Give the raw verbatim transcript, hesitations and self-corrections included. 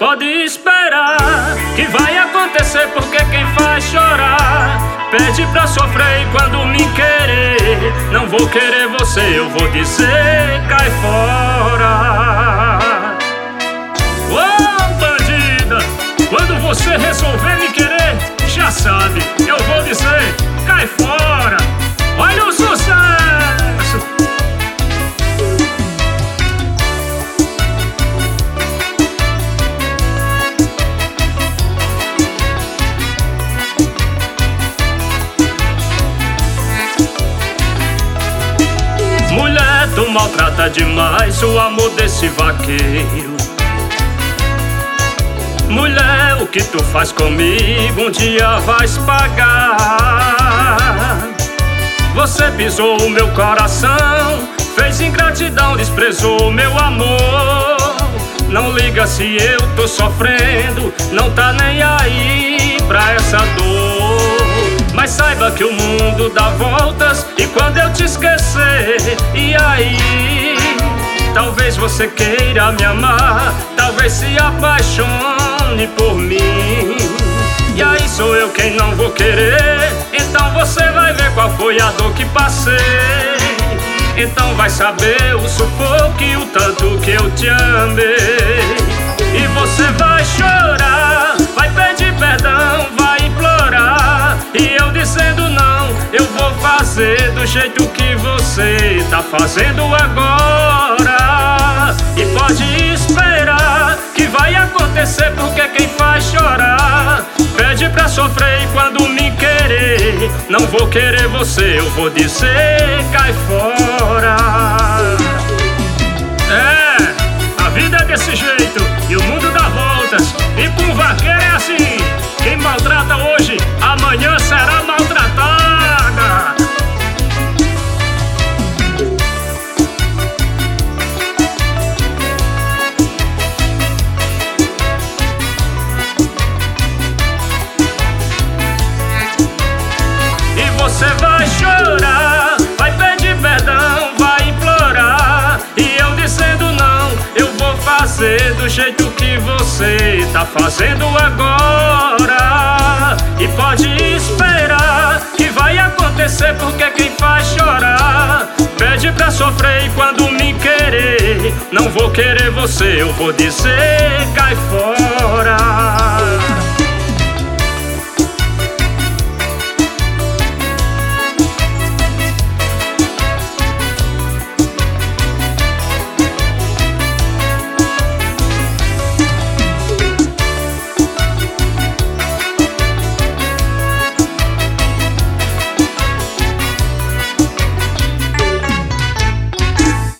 Pode esperar que vai acontecer, porque quem faz chorar pede pra sofrer. E quando me querer, não vou querer você, eu vou dizer: cai fora. Ô bandida, quando você resolver me querer, já sabe, eu vou dizer: cai fora. Olha o sucesso! Mulher, tu maltrata demais o amor desse vaqueiro. Mulher, o que tu faz comigo um dia vais pagar. Você pisou o meu coração, fez ingratidão, desprezou o meu amor. Não liga se eu tô sofrendo, não tá nem aí pra essa dor. Mas saiba que o mundo dá voltas, e quando eu te esquecer, e aí? Talvez você queira me amar, talvez se apaixone por mim. E aí sou eu quem não vou querer, então você vai ver qual foi a dor que passei. Então vai saber o sufoco e o tanto que eu te amei. E você vai chorar, vai pedir perdão, vai implorar. E eu dizendo não, eu vou fazer do jeito que você tá fazendo agora. E pode esperar que vai acontecer, porque quem faz chorar pede pra sofrer. E quando me querer, não vou querer você, eu vou dizer: cai fora. É, a vida é desse jeito e o mundo dá voltas. E com o vaqueiro é assim: quem maltrata hoje, amanhã será maltratada. Você vai chorar, vai pedir perdão, vai implorar. E eu dizendo não, eu vou fazer do jeito que você tá fazendo agora. E pode esperar que vai acontecer, porque quem faz chorar pede pra sofrer. E quando me querer, não vou querer você, eu vou dizer: